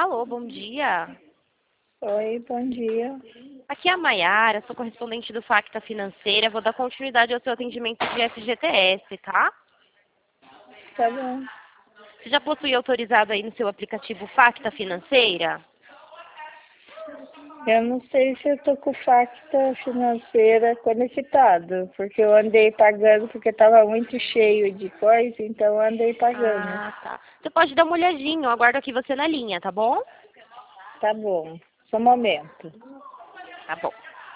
Alô, bom dia. Oi, bom dia. Aqui é a Maiara, sou correspondente do Facta Financeira. Vou dar continuidade ao seu atendimento de FGTS, tá? Tá bom. Você já possui autorizado aí no seu aplicativo Facta Financeira? Eu não sei se eu tô com o Facta Financeira conectado, porque eu andei pagando porque estava muito cheio de coisa, então eu andei pagando. Ah, tá. Você pode dar uma olhadinha, eu aguardo aqui você na linha, tá bom? Tá bom. Só um momento. Tá bom.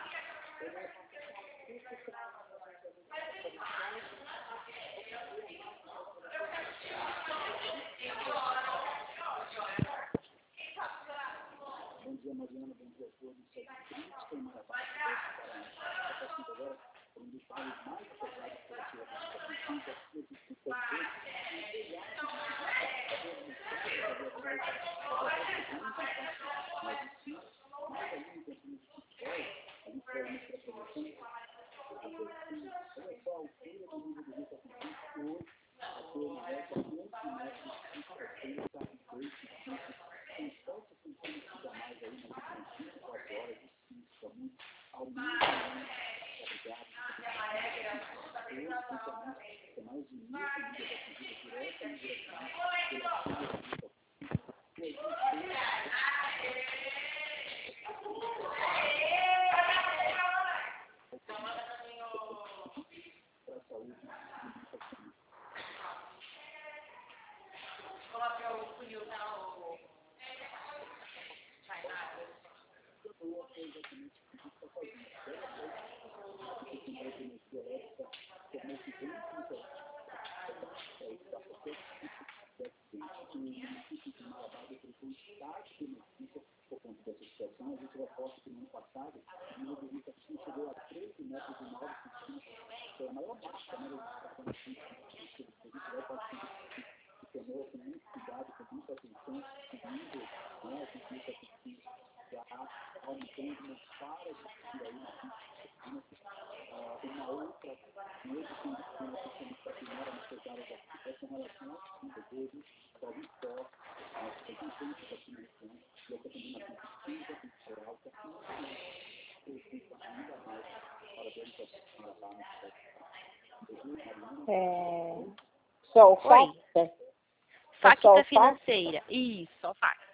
Só o Oi. Facta? É só Facta o Facta? Financeira. Isso, só Facta.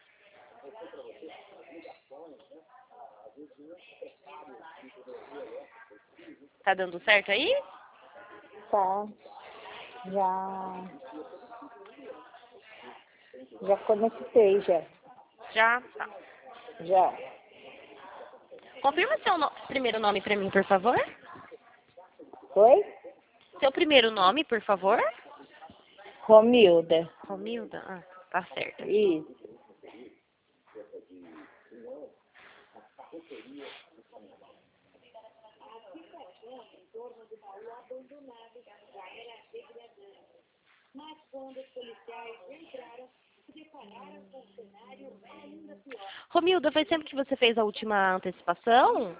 Tá dando certo aí? Tá. Já conectei, já. Já? Tá. Já. Confirma seu primeiro nome pra mim, por favor. Oi? Seu primeiro nome, por favor. Romilda. Romilda? Ah, tá certo. Isso. Romilda, faz tempo que você fez a última antecipação?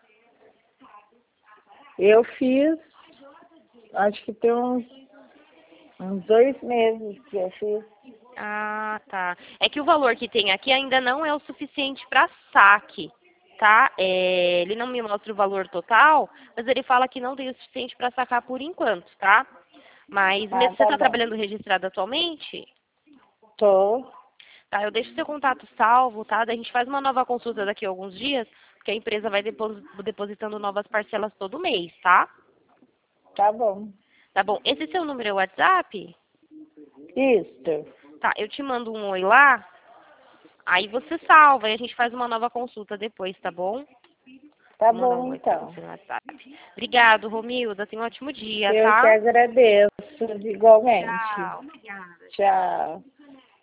Eu fiz, acho que tem uns 2 meses que eu fiz. Ah, tá. É que o valor que tem aqui ainda não é o suficiente para saque, tá? Ele não me mostra o valor total, mas ele fala que não tem o suficiente para sacar por enquanto, tá? Mas Ah, mesmo você tá está bom. trabalhando registrado atualmente? Tô. Tá, eu deixo seu contato salvo, tá? Daí a gente faz uma nova consulta daqui a alguns dias, porque a empresa vai depositando novas parcelas todo mês, tá? Tá bom. Tá bom. Esse seu número é o WhatsApp? Isso. Tá, eu te mando um oi lá, aí você salva e a gente faz uma nova consulta depois, tá bom? Tá Vou mandar um bom, oi pra então. você no WhatsApp. Obrigado, Romilda. Tenha um ótimo dia, Eu que tá? agradeço, igualmente. Tchau. Obrigada. Tchau.